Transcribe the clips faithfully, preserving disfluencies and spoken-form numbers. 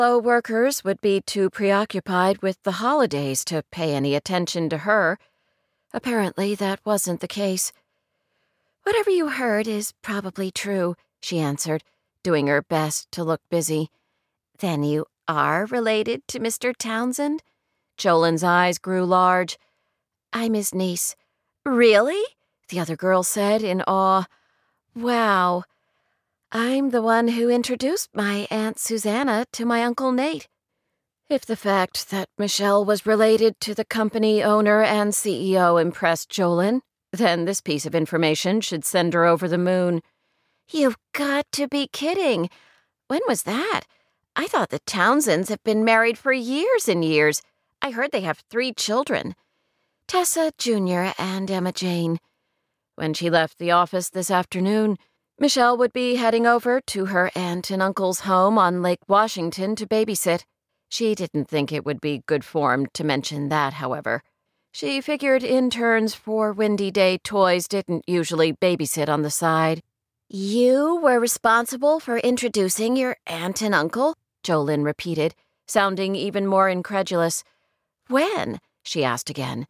Fellow workers would be too preoccupied with the holidays to pay any attention to her. Apparently, that wasn't the case. "Whatever you heard is probably true," she answered, doing her best to look busy. "Then you are related to Mister Townsend?" Jolin's eyes grew large. "I'm his niece." "Really?" the other girl said in awe. "Wow. I'm the one who introduced my Aunt Susanna to my Uncle Nate." If the fact that Michelle was related to the company owner and C E O impressed Jolin, then this piece of information should send her over the moon. "You've got to be kidding. When was that? I thought the Townsends have been married for years and years. I heard they have three children. Tessa Junior and Emma Jane." When she left the office this afternoon, Michelle would be heading over to her aunt and uncle's home on Lake Washington to babysit. She didn't think it would be good form to mention that, however. She figured interns for Windy Day Toys didn't usually babysit on the side. "You were responsible for introducing your aunt and uncle?" Jolin repeated, sounding even more incredulous. "When?" she asked again.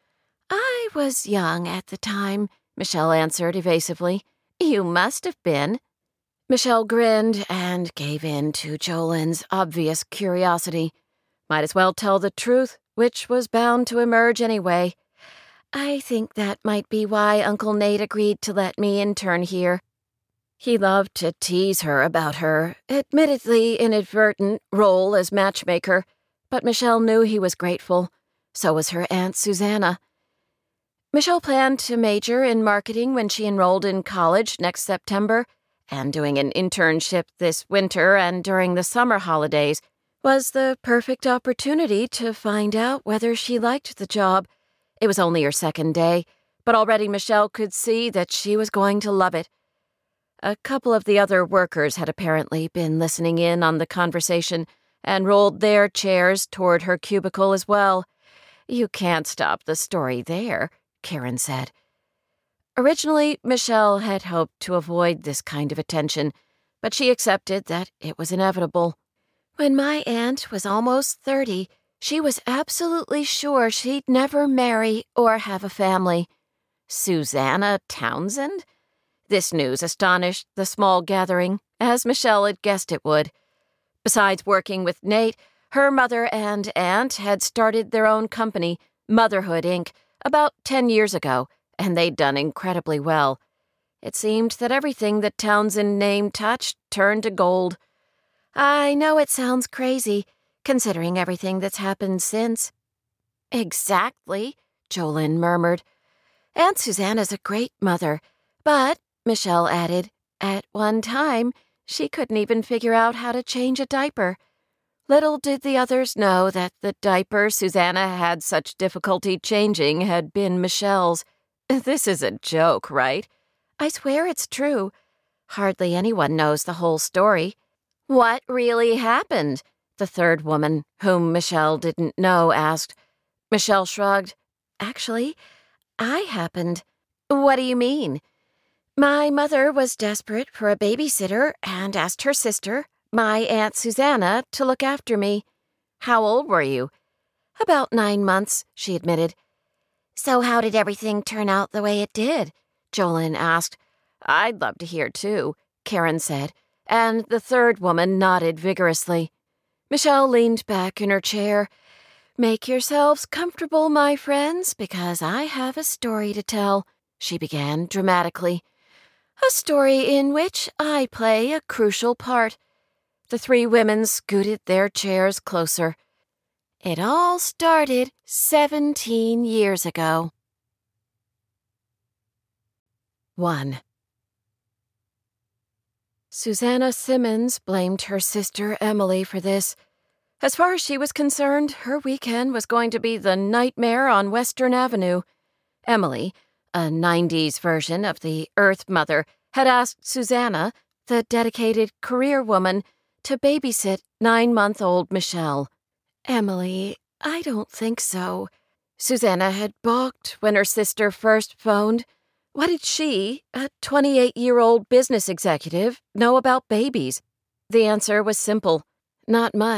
"I was young at the time," Michelle answered evasively. "You must have been." Michelle grinned and gave in to Jolin's obvious curiosity. Might as well tell the truth, which was bound to emerge anyway. "I think that might be why Uncle Nate agreed to let me intern here." He loved to tease her about her, admittedly inadvertent, role as matchmaker, but Michelle knew he was grateful. So was her Aunt Susanna. Michelle planned to major in marketing when she enrolled in college next September, and doing an internship this winter and during the summer holidays was the perfect opportunity to find out whether she liked the job. It was only her second day, but already Michelle could see that she was going to love it. A couple of the other workers had apparently been listening in on the conversation and rolled their chairs toward her cubicle as well. "You can't stop the story there," Karen said. Originally, Michelle had hoped to avoid this kind of attention, but she accepted that it was inevitable. "When my aunt was almost thirty, she was absolutely sure she'd never marry or have a family." Susanna Townsend? This news astonished the small gathering, as Michelle had guessed it would. Besides working with Nate, her mother and aunt had started their own company, Motherhood, Incorporated, about ten years ago, and they'd done incredibly well. It seemed that everything the Townsend name touched turned to gold. "I know it sounds crazy, considering everything that's happened since." "Exactly," Jolin murmured. "Aunt Susanna's a great mother, but," Michelle added, "at one time, she couldn't even figure out how to change a diaper." Little did the others know that the diaper Susanna had such difficulty changing had been Michelle's. "This is a joke, right?" "I swear it's true. Hardly anyone knows the whole story." "What really happened?" the third woman, whom Michelle didn't know, asked. Michelle shrugged. "Actually, I happened." "What do you mean?" "My mother was desperate for a babysitter and asked her sister, my Aunt Susanna, to look after me." "How old were you?" "About nine months," she admitted. "So how did everything turn out the way it did?" Jolin asked. "I'd love to hear, too," Karen said, and the third woman nodded vigorously. Michelle leaned back in her chair. "Make yourselves comfortable, my friends, because I have a story to tell," she began dramatically. "A story in which I play a crucial part." The three women scooted their chairs closer. "It all started seventeen years ago." One. Susanna Simmons blamed her sister Emily for this. As far as she was concerned, her weekend was going to be the nightmare on Western Avenue. Emily, a nineties version of the Earth Mother, had asked Susanna, the dedicated career woman, to babysit nine-month-old Michelle. "Emily, I don't think so." Susanna had balked when her sister first phoned. What did she, a twenty-eight-year-old business executive, know about babies? The answer was simple. Not much.